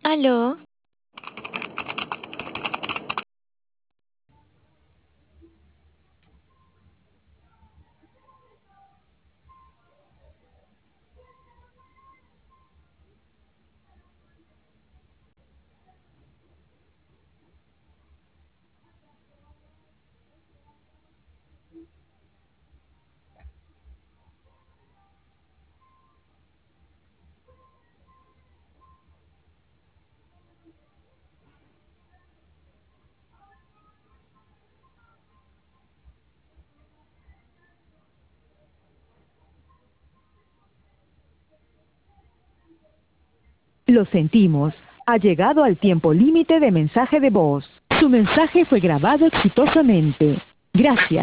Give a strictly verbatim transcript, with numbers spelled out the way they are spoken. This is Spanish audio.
¿Aló? Lo sentimos. Ha llegado al tiempo límite de mensaje de voz. Su mensaje fue grabado exitosamente. Gracias.